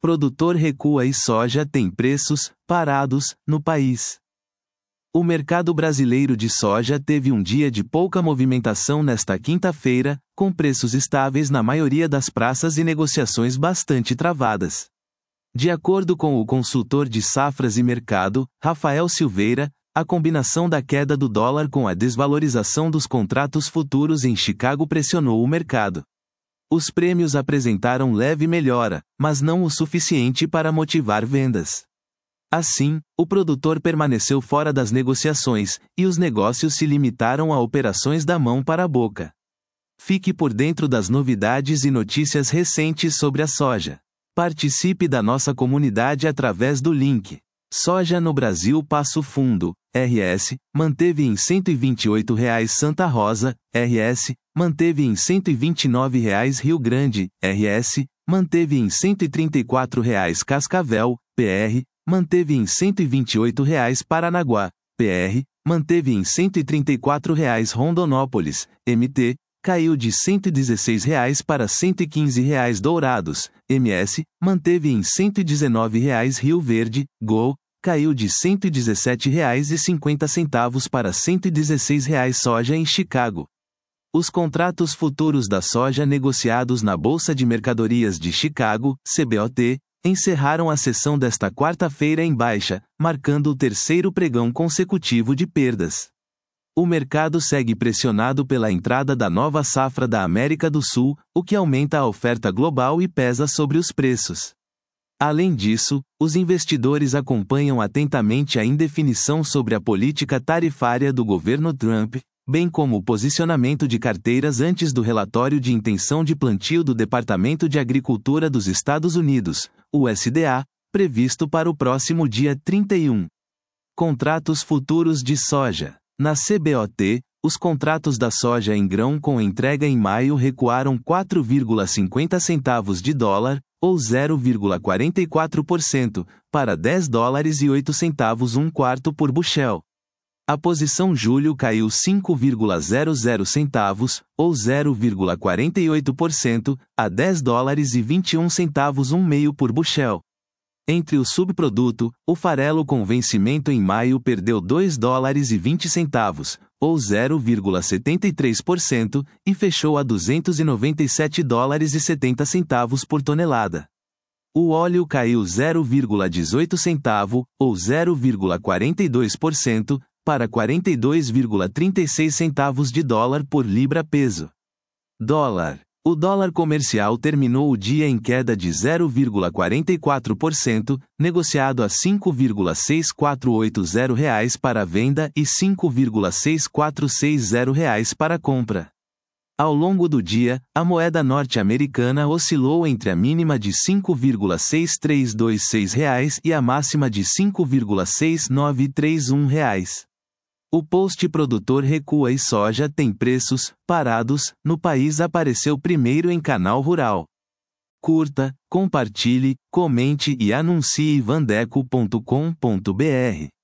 Produtor recua e soja tem preços parados no país. O mercado brasileiro de soja teve um dia de pouca movimentação nesta quinta-feira, com preços estáveis na maioria das praças e negociações bastante travadas. De acordo com o consultor de safras e mercado, Rafael Silveira, a combinação da queda do dólar com a desvalorização dos contratos futuros em Chicago pressionou o mercado. Os prêmios apresentaram leve melhora, mas não o suficiente para motivar vendas. Assim, o produtor permaneceu fora das negociações, e os negócios se limitaram a operações da mão para a boca. Fique por dentro das novidades e notícias recentes sobre a soja. Participe da nossa comunidade através do link. Soja no Brasil Passo Fundo, RS, manteve em R$ 128,00 Santa Rosa, RS, manteve em R$ 129,00 Rio Grande, RS, manteve em R$ 134,00 Cascavel, PR, manteve em R$ 128,00 Paranaguá, PR, manteve em R$ 134,00 Rondonópolis, MT, caiu de R$ 116,00 para R$ 115,00 Dourados, MS, manteve em R$ 119,00 Rio Verde, GO, caiu de R$ 117,50 para R$ 116,00 soja em Chicago. Os contratos futuros da soja negociados na Bolsa de Mercadorias de Chicago, CBOT, encerraram a sessão desta quarta-feira em baixa, marcando o terceiro pregão consecutivo de perdas. O mercado segue pressionado pela entrada da nova safra da América do Sul, o que aumenta a oferta global e pesa sobre os preços. Além disso, os investidores acompanham atentamente a indefinição sobre a política tarifária do governo Trump, bem como o posicionamento de carteiras antes do relatório de intenção de plantio do Departamento de Agricultura dos Estados Unidos, USDA, previsto para o próximo dia 31. Contratos futuros de soja. Na CBOT, os contratos da soja em grão com entrega em maio recuaram 4,50 centavos de dólar, ou 0,44%, para $10,08 um quarto por bushel. A posição julho caiu 5,00 centavos, ou 0,48%, a $10,21 um meio por bushel. Entre o subproduto, o farelo com vencimento em maio perdeu $2,20, ou 0,73%, e fechou a $297,70 por tonelada. O óleo caiu 0,18 centavo, ou 0,42%, para 42,36 centavos de dólar por libra peso. Dólar. O dólar comercial terminou o dia em queda de 0,44%, negociado a R$ 5,6480 para a venda e R$ 5,6460 para a compra. Ao longo do dia, a moeda norte-americana oscilou entre a mínima de R$ 5,6326 e a máxima de R$ 5,6931. O post produtor recua e soja tem preços parados no país apareceu primeiro em Canal Rural. Curta, compartilhe, comente e anuncie vandeco.com.br.